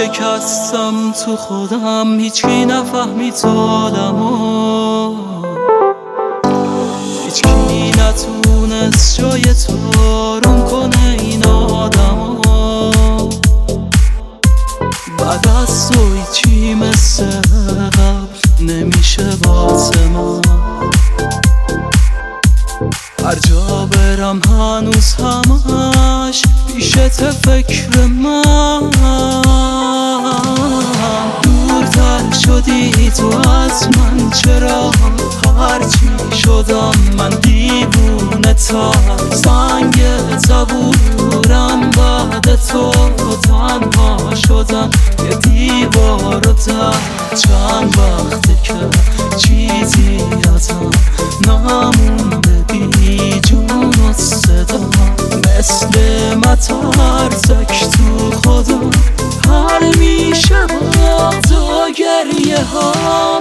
شکستم تو خودم، هیچکی نفهمید حالمو، هیچکی نتونست جای تو آروم کنه این آدمو. بعد از تو هیچی مثل قبل نمیشه واسه من. هر جا برم هنوز همش پیشت فکر من. دورتر شدی تو از من، چرا هرچی شدم من دیوونه تر. زنگ زبورم بعد تو تنها شدم، یه دیوار رو در. چند وقته که چیزی ازم نمونده بی جون و صدا، مثل مترزک تو خودم حل میشه با تو گریه ها.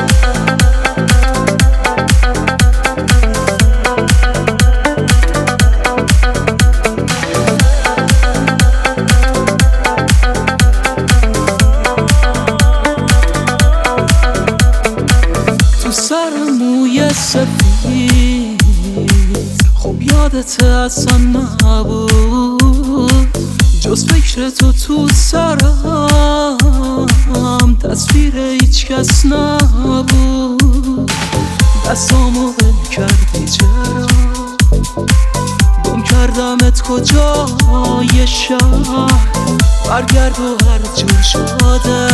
تو سر موی سفید خب یادت اصلا نبود، جز فکر تو سرم تصویر هیچ کس نبود. دستامو بل کردی چرا، گم کردمت کجای شهر. برگرد و هر جور شده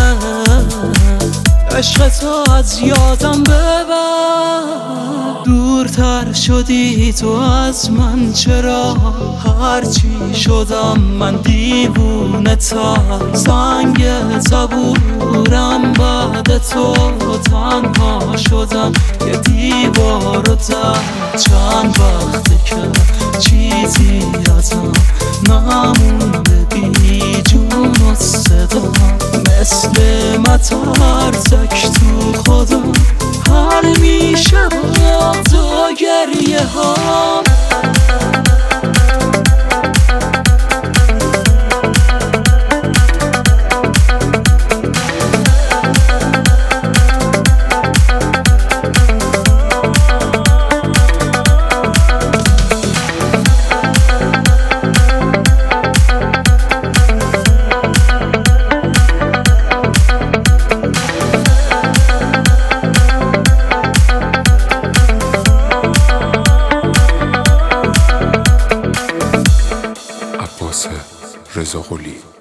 عشق تو از یادم ببر. دورتر شدی تو از من، چرا هرچی شدم من دیوونه تر. زنگ زبورم بعد تو تنها شدم، یه دیوار رو در. چند وقته که چیزی ازم نمونده بی جون و صدا، مثل مترزک تو خودم حل میشه با تو گریه ها. رضا قلی